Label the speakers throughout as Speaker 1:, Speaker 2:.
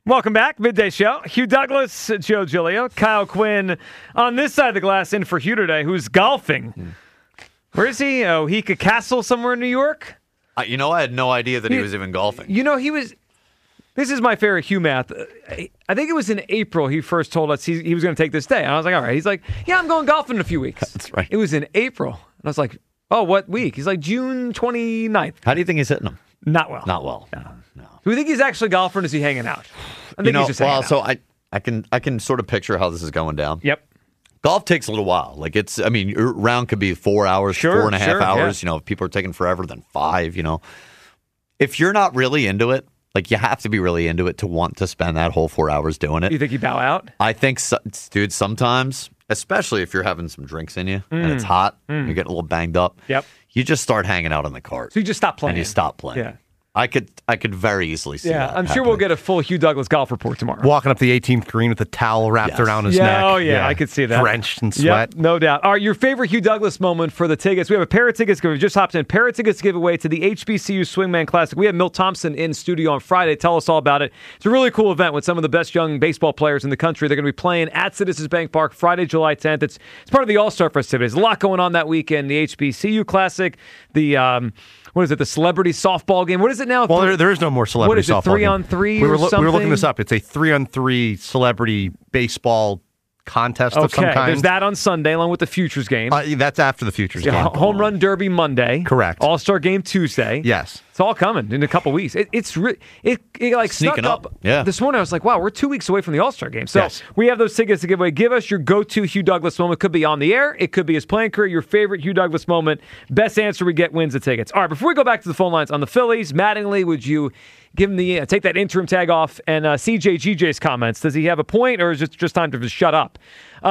Speaker 1: Welcome back. Midday Show. Hugh Douglas, Joe Giglio, Kyle Quinn on this side of the glass in for Hugh today, who's golfing. Where is he? Oheka Castle somewhere in New York?
Speaker 2: I had no idea that he was even golfing.
Speaker 1: He was... This is my favorite Hugh math. I think it was in April he first told us he was going to take this day. And I was like, all right. He's like, yeah, I'm going golfing in a few weeks.
Speaker 2: That's right.
Speaker 1: It was in April. And I was like, oh, what week? He's like, June 29th.
Speaker 2: How do you think he's hitting them?
Speaker 1: Not well.
Speaker 2: Not well.
Speaker 1: No. Do we think he's actually golfing or is he hanging out? I think he's just hanging out.
Speaker 2: So I can sort of picture how this is going down.
Speaker 1: Yep.
Speaker 2: Golf takes a little while. Your round could be 4 hours, 4.5 hours. Yeah. If people are taking forever, then 5, If you're not really into it, you have to be really into it to want to spend that whole 4 hours doing it.
Speaker 1: You think you bow out?
Speaker 2: I think, dude, sometimes, especially if you're having some drinks in you and it's hot, you're getting a little banged up.
Speaker 1: Yep.
Speaker 2: You just start hanging out on the cart.
Speaker 1: So you just stop playing.
Speaker 2: And you stop playing.
Speaker 1: Yeah.
Speaker 2: I could very easily see that.
Speaker 1: I'm sure we'll get a full Hugh Douglas golf report tomorrow.
Speaker 3: Walking up the 18th green with a towel wrapped around his neck.
Speaker 1: Oh, yeah, I could see that.
Speaker 3: Drenched in sweat.
Speaker 1: Yep, no doubt. All right, your favorite Hugh Douglas moment for the tickets. We have a pair of tickets. We just hopped in. Pair of tickets giveaway to the HBCU Swingman Classic. We have Milt Thompson in studio on Friday. Tell us all about it. It's a really cool event with some of the best young baseball players in the country. They're going to be playing at Citizens Bank Park Friday, July 10th. It's part of the All-Star festivities. A lot going on that weekend. The HBCU Classic, the... what is it, the celebrity softball game? What is it now?
Speaker 3: Well, there is no more celebrity softball game.
Speaker 1: What is it, 3-on-3
Speaker 3: we
Speaker 1: or something?
Speaker 3: We were looking this up. It's a 3-on-3 celebrity baseball contest of some kind.
Speaker 1: There's that on Sunday along with the Futures game.
Speaker 3: That's after the Futures game.
Speaker 1: Home Run Derby Monday.
Speaker 3: Correct.
Speaker 1: All-Star game Tuesday.
Speaker 3: Yes.
Speaker 1: It's all coming in a couple weeks. It's snuck
Speaker 2: Sneaking
Speaker 1: up.
Speaker 2: Yeah.
Speaker 1: This morning I was like, wow, we're 2 weeks away from the All-Star game. So we have those tickets to give away. Give us your go-to Hugh Douglas moment. It could be on the air. It could be his playing career. Your favorite Hugh Douglas moment. Best answer we get wins the tickets. All right, before we go back to the phone lines on the Phillies, Mattingly, would you give him the take that interim tag off? And CJ's comments, does he have a point or is it just time to just shut up?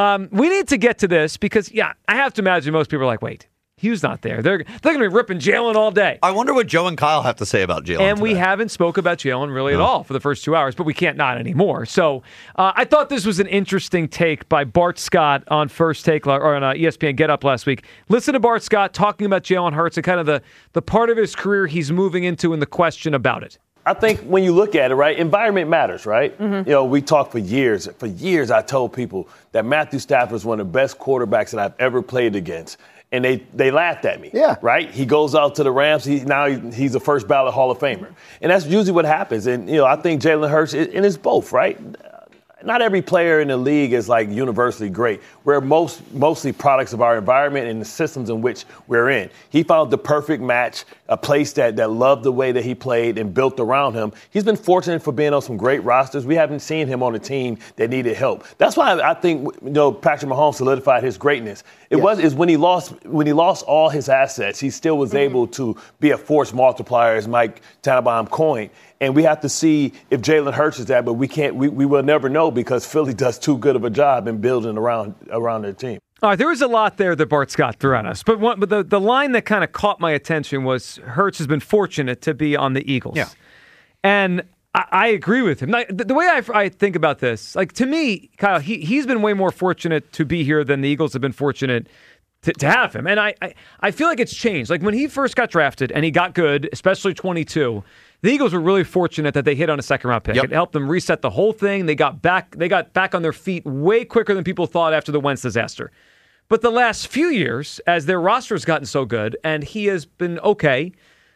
Speaker 1: We need to get to this because, I have to imagine most people are like, wait, Hugh's not there. They're going to be ripping Jalen all day.
Speaker 2: I wonder what Joe and Kyle have to say about Jalen.
Speaker 1: And we haven't spoke about Jalen really at all for the first 2 hours, but we can't not anymore. So I thought this was an interesting take by Bart Scott on First Take or on ESPN Get Up last week. Listen to Bart Scott talking about Jalen Hurts and kind of the part of his career he's moving into and the question about it.
Speaker 4: I think when you look at it, right, environment matters, right? Mm-hmm. We talked for years. For years, I told people that Matthew Stafford is one of the best quarterbacks that I've ever played against. And they laughed at me, right? He goes out to the Rams. He's a first ballot Hall of Famer. And that's usually what happens. And, I think Jalen Hurts, and it's both, right? Not every player in the league is universally great. We're mostly products of our environment and the systems in which we're in. He found the perfect match, a place that loved the way that he played and built around him. He's been fortunate for being on some great rosters. We haven't seen him on a team that needed help. That's why I think Patrick Mahomes solidified his greatness. Is when he lost all his assets, he still was able to be a force multiplier, as Mike Tannenbaum coined. And we have to see if Jalen Hurts is that, but we will never know because Philly does too good of a job in building around their team.
Speaker 1: All right, there was a lot there that Bart Scott threw at us. But the line that kind of caught my attention was Hurts has been fortunate to be on the Eagles. Yeah. And I agree with him. The way I think about this, to me, Kyle, he's been way more fortunate to be here than the Eagles have been fortunate to have him. And I feel like it's changed. When he first got drafted and he got good, especially 22, the Eagles were really fortunate that they hit on a second-round pick. Yep. It helped them reset the whole thing. They got back on their feet way quicker than people thought after the Wentz disaster. But the last few years, as their roster has gotten so good, and he has been okay,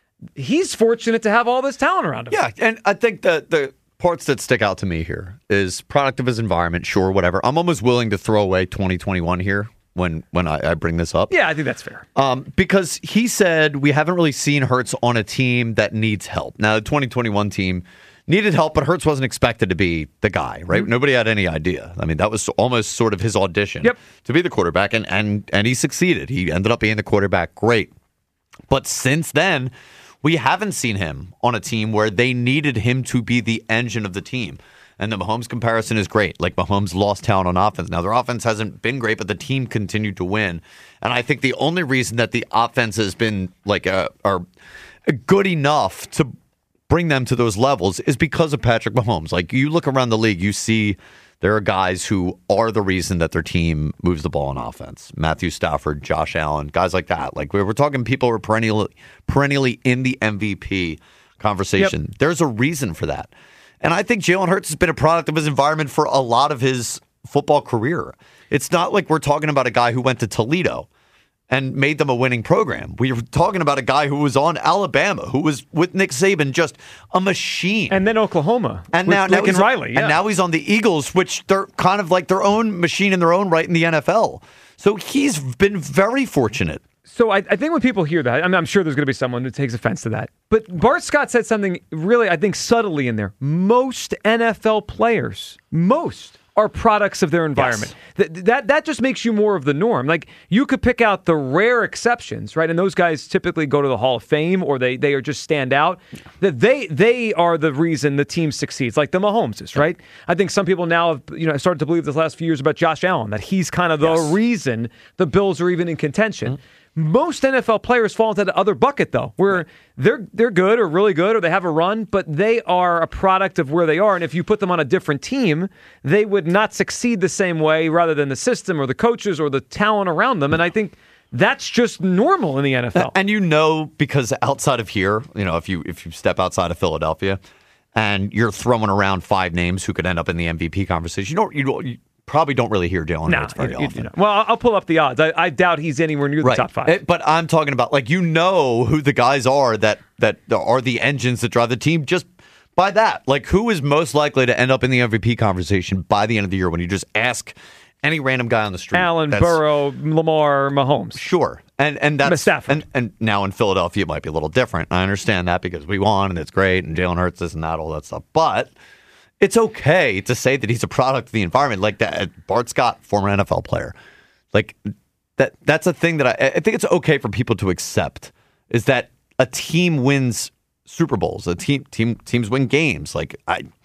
Speaker 1: he's fortunate to have all this talent around him.
Speaker 2: Yeah, and I think the parts that stick out to me here is product of his environment, sure, whatever. I'm almost willing to throw away 2021 here. When I bring this up.
Speaker 1: Yeah, I think that's fair.
Speaker 2: Because he said we haven't really seen Hurts on a team that needs help. Now, the 2021 team needed help, but Hurts wasn't expected to be the guy, right? Mm-hmm. Nobody had any idea. I mean, that was almost sort of his audition to be the quarterback, and he succeeded. He ended up being the quarterback. Great. But since then, we haven't seen him on a team where they needed him to be the engine of the team. And the Mahomes comparison is great. Mahomes lost talent on offense. Now, their offense hasn't been great, but the team continued to win. And I think the only reason that the offense has been are good enough to bring them to those levels is because of Patrick Mahomes. You look around the league, you see there are guys who are the reason that their team moves the ball on offense. Matthew Stafford, Josh Allen, guys like that. We're talking people who are perennially in the MVP conversation. Yep. There's a reason for that. And I think Jalen Hurts has been a product of his environment for a lot of his football career. It's not like we're talking about a guy who went to Toledo and made them a winning program. We're talking about a guy who was on Alabama, who was with Nick Saban, just a machine.
Speaker 1: And then Oklahoma.
Speaker 2: And
Speaker 1: with
Speaker 2: now
Speaker 1: Lincoln Riley. Yeah.
Speaker 2: And now he's on the Eagles, which they're kind of like their own machine in their own right in the NFL. So he's been very fortunate.
Speaker 1: So I think when people hear that, I'm sure there's going to be someone who takes offense to that. But Bart Scott said something really, I think, subtly in there. Most NFL players, are products of their environment. Yes. That just makes you more of the norm. Like, you could pick out the rare exceptions, right? And those guys typically go to the Hall of Fame, or they are just stand out. That they are the reason the team succeeds, like the Mahomeses, right? I think some people now have started to believe this last few years about Josh Allen, that he's kind of the reason the Bills are even in contention. Mm-hmm. Most NFL players fall into the other bucket, though, where they're good or really good or they have a run, but they are a product of where they are. And if you put them on a different team, they would not succeed the same way rather than the system or the coaches or the talent around them. And I think that's just normal in the NFL.
Speaker 2: And because outside of here, if you step outside of Philadelphia and you're throwing around 5 names who could end up in the MVP conversation, you probably don't really hear Jalen Hurts very often.
Speaker 1: Well, I'll pull up the odds. I doubt he's anywhere near the top 5.
Speaker 2: But I'm talking about, who the guys are that are the engines that drive the team just by that. Like, who is most likely to end up in the MVP conversation by the end of the year when you just ask any random guy on the street?
Speaker 1: Allen, Burrow, Lamar, Mahomes.
Speaker 2: Sure. And that's
Speaker 1: Stafford.
Speaker 2: And now in Philadelphia it might be a little different. I understand that because we won and it's great and Jalen Hurts this and that, all that stuff. But it's okay to say that he's a product of the environment, like that. Bart Scott, former NFL player, like that. That's a thing that I think it's okay for people to accept. Is that a team wins Super Bowls? Teams win games. Like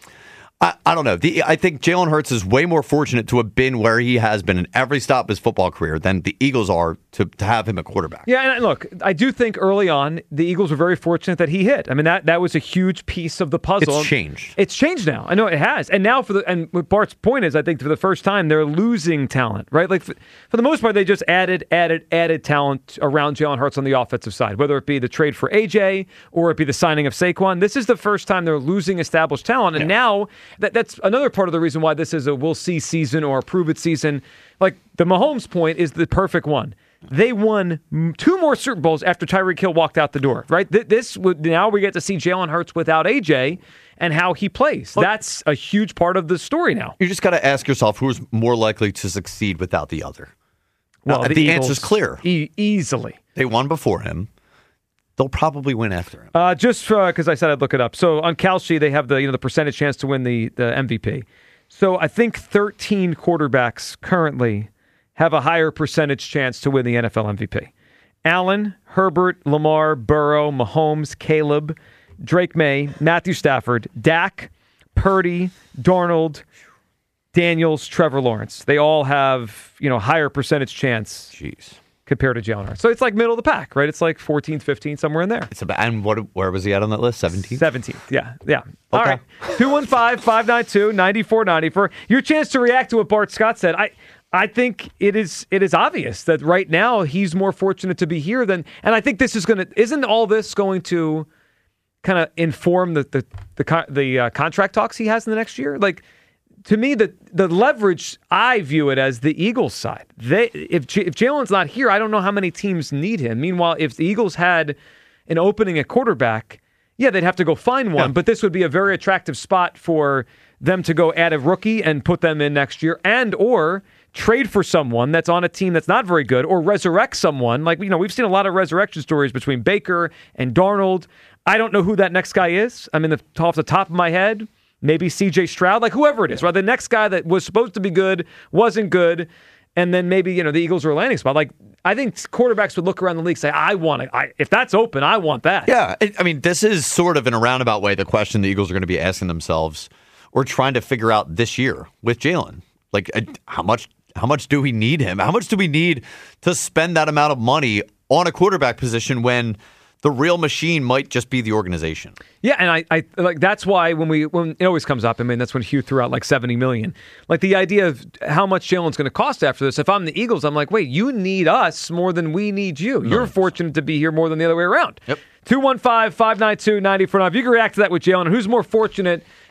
Speaker 2: I don't know. I think Jalen Hurts is way more fortunate to have been where he has been in every stop of his football career than the Eagles are to have him a quarterback.
Speaker 1: Yeah, and look, I do think early on the Eagles were very fortunate that he hit. I mean, that was a huge piece of the puzzle.
Speaker 2: It's changed.
Speaker 1: It's changed now. I know it has. And now and what Bart's point is, I think for the first time they're losing talent, right? Like for the most part, they just added talent around Jalen Hurts on the offensive side, whether it be the trade for AJ or it be the signing of Saquon. This is the first time they're losing established talent, and now. That's another part of the reason why this is a we'll see season or a prove it season. Like the Mahomes point is the perfect one. They won 2 more Super Bowls after Tyreek Hill walked out the door, right? Now we get to see Jalen Hurts without AJ and how he plays. That's a huge part of the story now.
Speaker 2: You just got to ask yourself who's more likely to succeed without the other.
Speaker 1: Well,
Speaker 2: the answer's clear.
Speaker 1: Easily.
Speaker 2: They won before him. They'll probably win after him.
Speaker 1: Just because I said I'd look it up. So on Kalshi, they have the percentage chance to win the MVP. So I think 13 quarterbacks currently have a higher percentage chance to win the NFL MVP. Allen, Herbert, Lamar, Burrow, Mahomes, Caleb, Drake May, Matthew Stafford, Dak, Purdy, Darnold, Daniels, Trevor Lawrence. They all have higher percentage chance.
Speaker 2: Jeez.
Speaker 1: Compared to Jalen Hurts. So it's like middle of the pack, right? It's like 14th, 15th, somewhere in there.
Speaker 2: And where was he at on that list? 17th?
Speaker 1: 17th, yeah. Okay. All right. 215-592-9490 for your chance to react to what Bart Scott said. I think it is obvious that right now he's more fortunate to be here and I think this isn't all this going to kind of inform the contract talks he has in the next year? Like, to me, the leverage, I view it as the Eagles' side. If Jalen's not here, I don't know how many teams need him. Meanwhile, if the Eagles had an opening at quarterback, yeah, they'd have to go find one, but this would be a very attractive spot for them to go add a rookie and put them in next year or trade for someone that's on a team that's not very good or resurrect someone. Like, we've seen a lot of resurrection stories between Baker and Darnold. I don't know who that next guy is. I mean, off the top of my head, maybe C.J. Stroud, like whoever it is, right? The next guy that was supposed to be good wasn't good, and then maybe the Eagles are a landing spot. Like I think quarterbacks would look around the league and say, "I want it. If that's open, I want that."
Speaker 2: Yeah, I mean, this is sort of in a roundabout way the question the Eagles are going to be asking themselves or trying to figure out this year with Jalen. Like, how much do we need him? How much do we need to spend that amount of money on a quarterback position when the real machine might just be the organization?
Speaker 1: Yeah, and I like that's why when it always comes up. I mean, that's when Hugh threw out like $70 million. Like the idea of how much Jalen's going to cost after this. If I'm the Eagles, I'm like, wait, you need us more than we need you. You're fortunate to be here more than the other way around.
Speaker 2: Yep.
Speaker 1: 215-592-94. If you can react to that with Jalen, who's more fortunate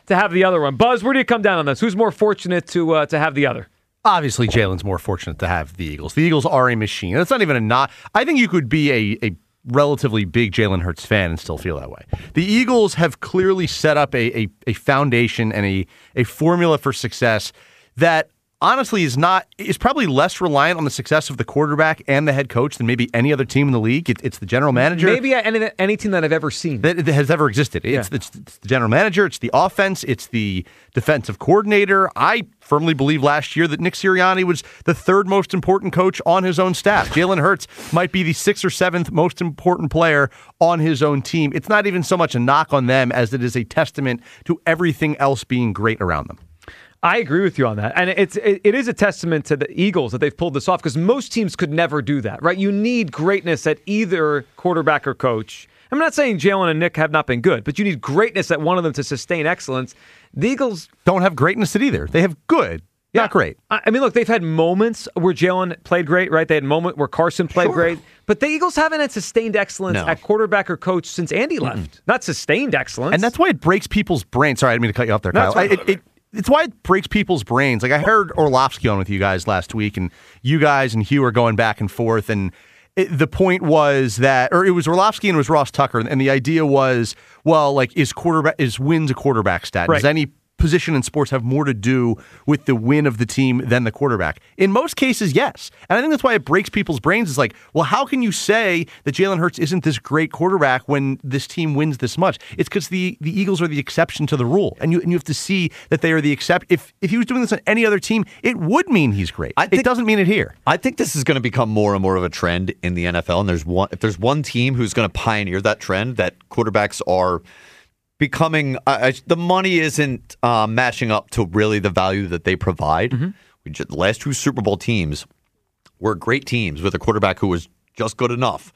Speaker 1: have the other one. Buzz, where do you come down on this? Who's more fortunate to have the other?
Speaker 3: Obviously, Jalen's more fortunate to have the Eagles. The Eagles are a machine. That's not even a not. I think you could be a relatively big Jalen Hurts fan and still feel that way. The Eagles have clearly set up a foundation and a formula for success that honestly is probably less reliant on the success of the quarterback and the head coach than maybe any other team in the league. It's the general manager.
Speaker 1: Maybe any team that I've ever seen.
Speaker 3: That has ever existed. It's the general manager, it's the offense, it's the defensive coordinator. I firmly believe last year that Nick Sirianni was the third most important coach on his own staff. Jalen Hurts might be the 6th or 7th most important player on his own team. It's not even so much a knock on them as it is a testament to everything else being great around them.
Speaker 1: I agree with you on that. And it is a testament to the Eagles that they've pulled this off because most teams could never do that, right? You need greatness at either quarterback or coach. I'm not saying Jalen and Nick have not been good, but you need greatness at one of them to sustain excellence. The Eagles
Speaker 3: don't have greatness at either. They have good, not great.
Speaker 1: I mean, look, they've had moments where Jalen played great, right? They had a moment where Carson played great. But the Eagles haven't had sustained excellence at quarterback or coach since Andy left. Not sustained excellence.
Speaker 3: And that's why it breaks people's brains. Sorry, I didn't mean to cut you off there, Kyle. It's why it breaks people's brains. Like I heard Orlovsky on with you guys last week, and you guys and Hugh are going back and forth. And the point was that, or it was Orlovsky and it was Ross Tucker, and the idea was, well, like is wins a quarterback stat? Right. Does any position in sports have more to do with the win of the team than the quarterback? In most cases, yes. And I think that's why it breaks people's brains. It's like, well, how can you say that Jalen Hurts isn't this great quarterback when this team wins this much? It's because the Eagles are the exception to the rule. And you have to see that they are the exception. If he was doing this on any other team, it would mean he's great. It doesn't mean it here.
Speaker 2: I think this is going to become more and more of a trend in the NFL. And if there's one team who's going to pioneer that trend, that quarterbacks are becoming the money isn't matching up to really the value that they provide. The last 2 Super Bowl teams were great teams with a quarterback who was just good enough.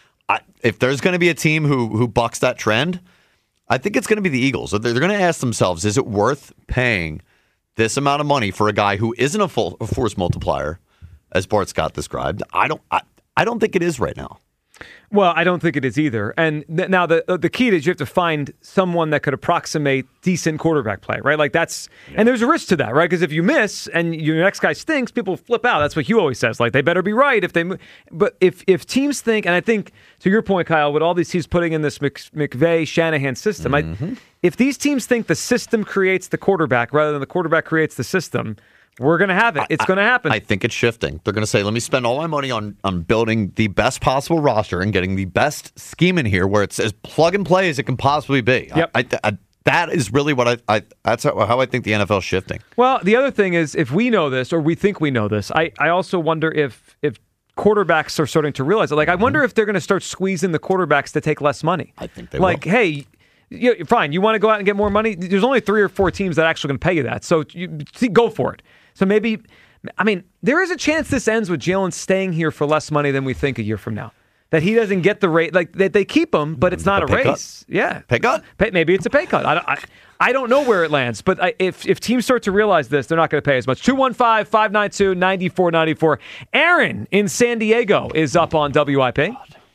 Speaker 2: If there's going to be a team who bucks that trend, I think it's going to be the Eagles. They're going to ask themselves, is it worth paying this amount of money for a guy who isn't a force multiplier, as Bart Scott described? I don't think it is right now.
Speaker 1: Well, I don't think it is either. And now the key is you have to find someone that could approximate decent quarterback play, right? Like and there's a risk to that, right? Because if you miss and your next guy stinks, people flip out. That's what Hugh always says. Like they better be right but if teams think, and I think to your point, Kyle, with all these teams putting in this McVay Shanahan system, if these teams think the system creates the quarterback rather than the quarterback creates the system, we're going to have it. It's going to happen.
Speaker 2: I think it's shifting. They're going to say, let me spend all my money on building the best possible roster and getting the best scheme in here where it's as plug and play as it can possibly be.
Speaker 1: Yep.
Speaker 2: That is really what that's how I think the NFL is shifting.
Speaker 1: Well, the other thing is if we know this or we think we know this, I also wonder if quarterbacks are starting to realize it. Like, I wonder if they're going to start squeezing the quarterbacks to take less money.
Speaker 2: I think they will.
Speaker 1: Like, hey, fine, you want to go out and get more money? There's only 3 or 4 teams that are actually going to pay you that. So go for it. So maybe, I mean, there is a chance this ends with Jalen staying here for less money than we think a year from now. That he doesn't get the rate, like that they keep him, but it's not a race.
Speaker 2: Cut.
Speaker 1: Yeah,
Speaker 2: pay cut.
Speaker 1: Maybe it's a pay cut. I don't know where it lands, but if teams start to realize this, they're not going to pay as much. 215-592-9494. Aaron in San Diego is up on WIP.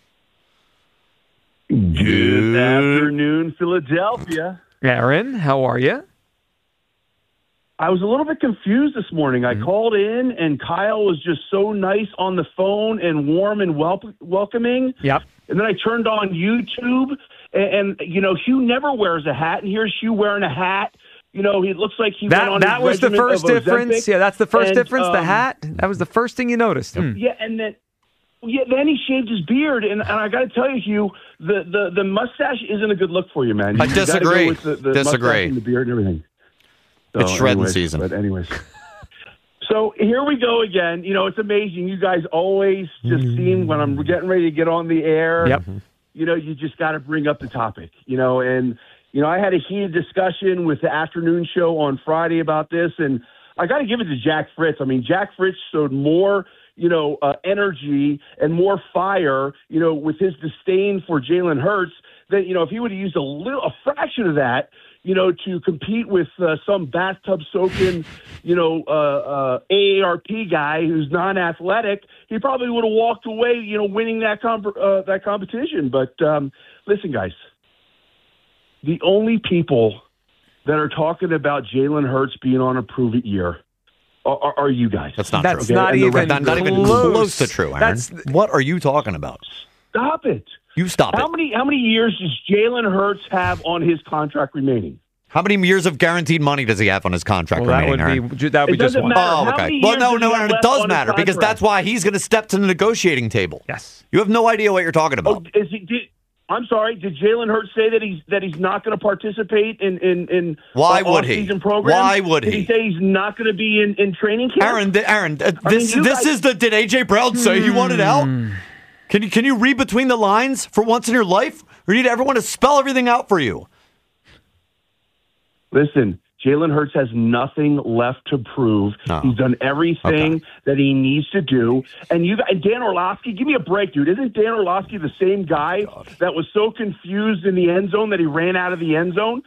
Speaker 5: Good afternoon, Philadelphia.
Speaker 1: Aaron, how are you?
Speaker 5: I was a little bit confused this morning. I called in, and Kyle was just so nice on the phone and warm and welcoming.
Speaker 1: Yep.
Speaker 5: And then I turned on YouTube, and Hugh never wears a hat, and here's Hugh wearing a hat. He looks like he went on
Speaker 1: that was the first difference. Yeah, that's the first difference, the hat. That was the first thing you noticed.
Speaker 5: Yeah, and then he shaved his beard, and I got to tell you, Hugh, the mustache isn't a good look for you, man.
Speaker 2: I disagree.
Speaker 5: Go with the mustache and the beard and everything. So
Speaker 2: it's shredding season.
Speaker 5: But anyways. So here we go again. It's amazing. You guys always just seem, when I'm getting ready to get on the air, you just got to bring up the topic, and, I had a heated discussion with the afternoon show on Friday about this, and I got to give it to Jack Fritz. I mean, Jack Fritz showed more, energy and more fire, with his disdain for Jalen Hurts than, if he would have used a fraction of that, to compete with some bathtub-soaking, AARP guy who's non-athletic, he probably would have walked away, winning that competition. But listen, guys, the only people that are talking about Jalen Hurts being on a prove-it year are you guys.
Speaker 2: That's not
Speaker 1: That's
Speaker 2: true.
Speaker 1: not even
Speaker 2: close to true, Aaron. What are you talking about?
Speaker 5: Stop it.
Speaker 2: You stop
Speaker 5: How many years does Jalen Hurts have on his contract remaining?
Speaker 2: How many years of guaranteed money does he have on his contract remaining,
Speaker 1: that would be just one.
Speaker 2: Oh, okay. Well, no, Aaron, it does matter because that's why he's going to step to the negotiating table.
Speaker 1: Yes.
Speaker 2: You have no idea what you're talking about.
Speaker 5: I'm sorry. Did Jalen Hurts say that he's not going to participate in
Speaker 2: Why would he?
Speaker 5: Programs?
Speaker 2: Why would he?
Speaker 5: Did he say he's not going to be in training camp?
Speaker 2: Aaron, this is the did AJ Brown say he wanted out? Can you read between the lines for once in your life, or do you need everyone to spell everything out for you?
Speaker 5: Listen, Jalen Hurts has nothing left to prove. No. He's done everything that he needs to do. And Dan Orlovsky, give me a break, dude. Isn't Dan Orlovsky the same guy that was so confused in the end zone that he ran out of the end zone?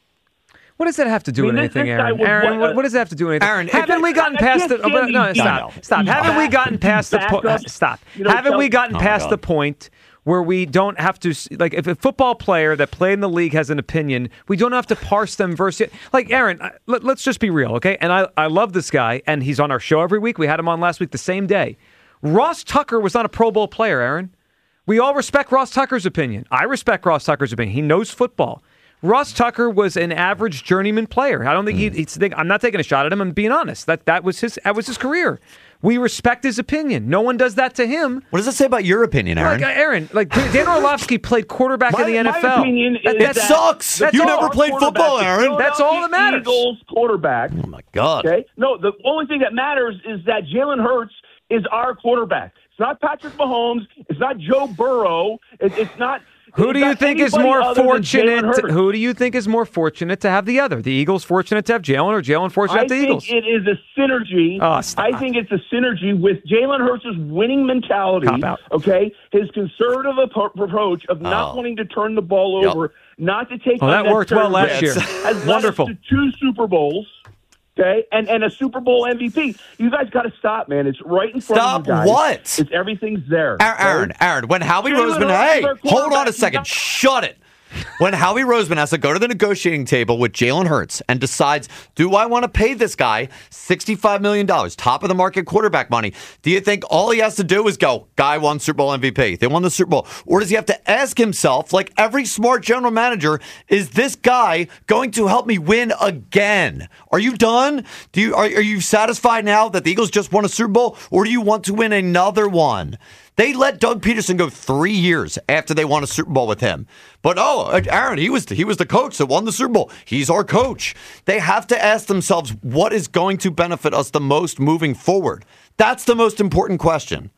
Speaker 1: What does that have to do with anything, Aaron? Aaron, what does that have to do with anything? Aaron, haven't we gotten past the? No, stop. Haven't we gotten past the point? Stop. Haven't we gotten past the point where we don't have to, like, if a football player that played in the league has an opinion, we don't have to parse them versus, like, Aaron, let's just be real, okay? And I love this guy, and he's on our show every week. We had him on last week the same day. Ross Tucker was not a Pro Bowl player, Aaron. We all respect Ross Tucker's opinion. I respect Ross Tucker's opinion. He knows football. Ross Tucker was an average journeyman player. I don't think he's. I'm not taking a shot at him. I'm being honest. That was his career. We respect his opinion. No one does that to him.
Speaker 2: What does it say about your opinion, Aaron?
Speaker 1: Dan Orlovsky played quarterback in the NFL.
Speaker 5: My opinion is
Speaker 2: that sucks. You never played football, Aaron.
Speaker 1: That's all that matters.
Speaker 5: Eagles quarterback.
Speaker 2: Oh my God.
Speaker 5: Okay. No, the only thing that matters is that Jalen Hurts is our quarterback. It's not Patrick Mahomes. It's not Joe Burrow. It's not.
Speaker 1: Who do you think is more fortunate? Who do you think is more fortunate to have the other? The Eagles fortunate to have Jalen, or Jalen fortunate to have the Eagles?
Speaker 5: I think it is a synergy.
Speaker 1: Oh, stop.
Speaker 5: I think it's a synergy with Jalen Hurts' winning mentality.
Speaker 1: Cop out.
Speaker 5: Okay, his conservative approach of not wanting to turn the ball over, not to take.
Speaker 1: Oh, that worked well last year.
Speaker 5: Has
Speaker 1: wonderful.
Speaker 5: Led us to 2 Super Bowls. Okay, and a Super Bowl MVP. You guys got to stop, man. It's right in front of you guys.
Speaker 2: Stop what?
Speaker 5: It's everything's there.
Speaker 2: Aaron, when Howie Roseman, hey, hold on a second. Shut it. When Howie Roseman has to go to the negotiating table with Jalen Hurts and decides, do I want to pay this guy $65 million, top of the market quarterback money? Do you think all he has to do is go, guy won Super Bowl MVP, they won the Super Bowl? Or does he have to ask himself, like every smart general manager, is this guy going to help me win again? Are you done? Are you satisfied now that the Eagles just won a Super Bowl, or do you want to win another one? They let Doug Peterson go 3 years after they won a Super Bowl with him. But, Aaron, he was the coach that won the Super Bowl. He's our coach. They have to ask themselves, what is going to benefit us the most moving forward? That's the most important question.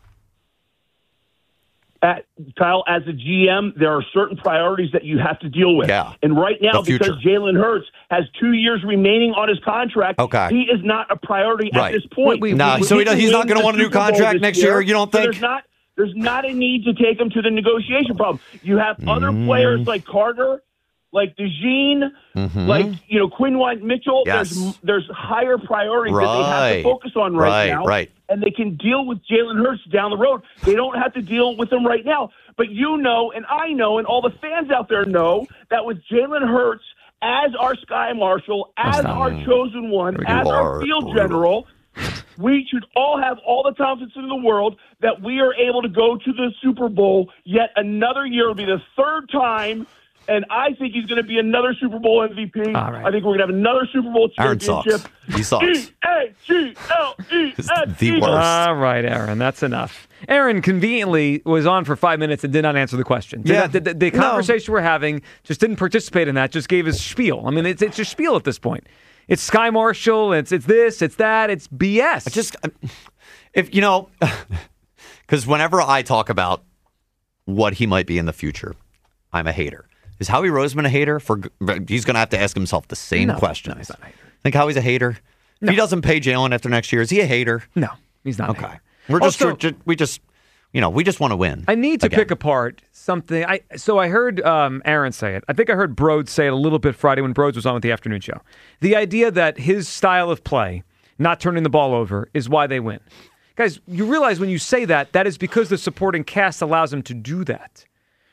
Speaker 5: Kyle, as a GM, there are certain priorities that you have to deal with.
Speaker 2: Yeah.
Speaker 5: And right now, because Jalen Hurts has 2 years remaining on his contract, he is not a priority at this point.
Speaker 2: He's not going to want a new contract next year, you don't think?
Speaker 5: There's not a need to take him to the negotiation problem. You have other players like Carter, like DeJean, like Quinyon Mitchell.
Speaker 2: Yes.
Speaker 5: There's higher priorities that they have to focus on right now. And they can deal with Jalen Hurts down the road. They don't have to deal with him right now. But you know, and I know, and all the fans out there know that with Jalen Hurts as our Sky Marshal, as our chosen one, as our field general, we should all have all the confidence in the world that we are able to go to the Super Bowl yet another year. It'll be the third time, and I think he's going to be another Super Bowl MVP.
Speaker 1: All right.
Speaker 5: I think we're going to have another Super Bowl championship.
Speaker 2: He sucks.
Speaker 5: E-A-G-L-E-S-E.
Speaker 2: The worst.
Speaker 1: All right, Aaron, that's enough. Aaron conveniently was on for 5 minutes and did not answer the question. The conversation we're having just didn't participate in that, just gave his spiel. I mean, it's just spiel at this point. It's Sky Marshall, it's this, it's that, it's BS.
Speaker 2: Because whenever I talk about what he might be in the future, I'm a hater. Is Howie Roseman a hater? He's going to have to ask himself the same question.
Speaker 1: No, he's not a hater.
Speaker 2: Think Howie's a hater? No. If he doesn't pay Jalen after next year, is he a hater?
Speaker 1: No, he's not.
Speaker 2: Okay.
Speaker 1: A hater.
Speaker 2: We just want to win.
Speaker 1: I need to pick apart something. I heard Aaron say it. I think I heard Broads say it a little bit Friday when Broads was on with the afternoon show. The idea that his style of play, not turning the ball over, is why they win. Guys, you realize when you say that, that is because the supporting cast allows him to do that.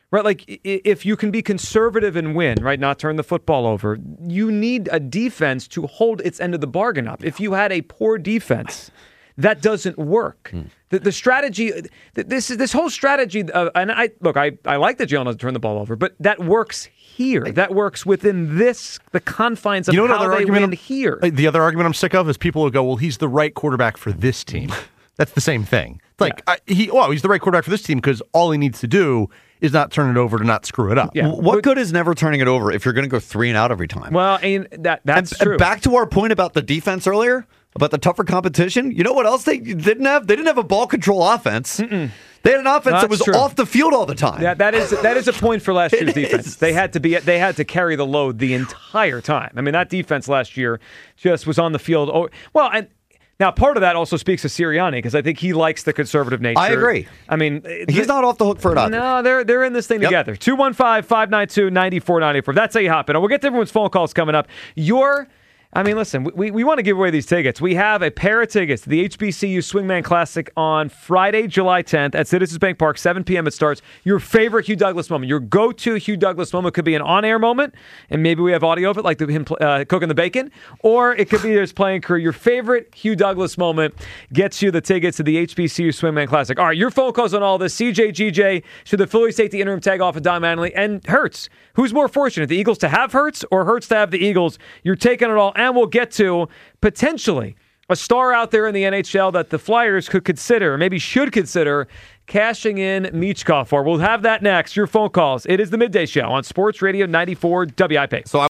Speaker 1: right? Like, if you can be conservative and win, right, not turn the football over, you need a defense to hold its end of the bargain up. If you had a poor defense, that doesn't work. The strategy, this whole strategy, and I like that Jalen doesn't turn the ball over, but that works here. That works within the confines of how they win here.
Speaker 3: The other argument I'm sick of is people who go, well, he's the right quarterback for this team. That's the same thing. Like, he's the right quarterback for this team because all he needs to do is not turn it over to not screw it up.
Speaker 2: Yeah. What good is never turning it over if you're going to go 3 and out every time?
Speaker 1: Well, and that's true.
Speaker 2: And back to our point about the defense earlier, about the tougher competition. You know what else they didn't have? They didn't have a ball control offense. They had an offense that was off the field all the time.
Speaker 1: Yeah, that is a point for last year's defense. They had to carry the load the entire time. I mean, that defense last year just was on the field. Now, part of that also speaks to Sirianni because I think he likes the conservative nature.
Speaker 2: I agree.
Speaker 1: I mean,
Speaker 2: he's not off the hook for it either.
Speaker 1: No, they're in this thing together. 215-592-9494. That's how you hop in. And we'll get to everyone's phone calls coming up. Listen, we want to give away these tickets. We have a pair of tickets to the HBCU Swingman Classic on Friday, July 10th at Citizens Bank Park, 7 p.m. it starts. Your favorite Hugh Douglas moment. Your go-to Hugh Douglas moment could be an on-air moment, and maybe we have audio of it, like him cooking the bacon, or it could be his playing career. Your favorite Hugh Douglas moment gets you the tickets to the HBCU Swingman Classic. All right, your phone calls on all this. CJ, GJ, should the Phillies take the interim tag off of Don Mattingly? And Hurts. Who's more fortunate, the Eagles to have Hurts or Hurts to have the Eagles? You're taking it all. And we'll get to potentially a star out there in the NHL that the Flyers could consider, or maybe should consider, cashing in Michkov for. We'll have that next. Your phone calls. It is the Midday Show on Sports Radio 94 WIP.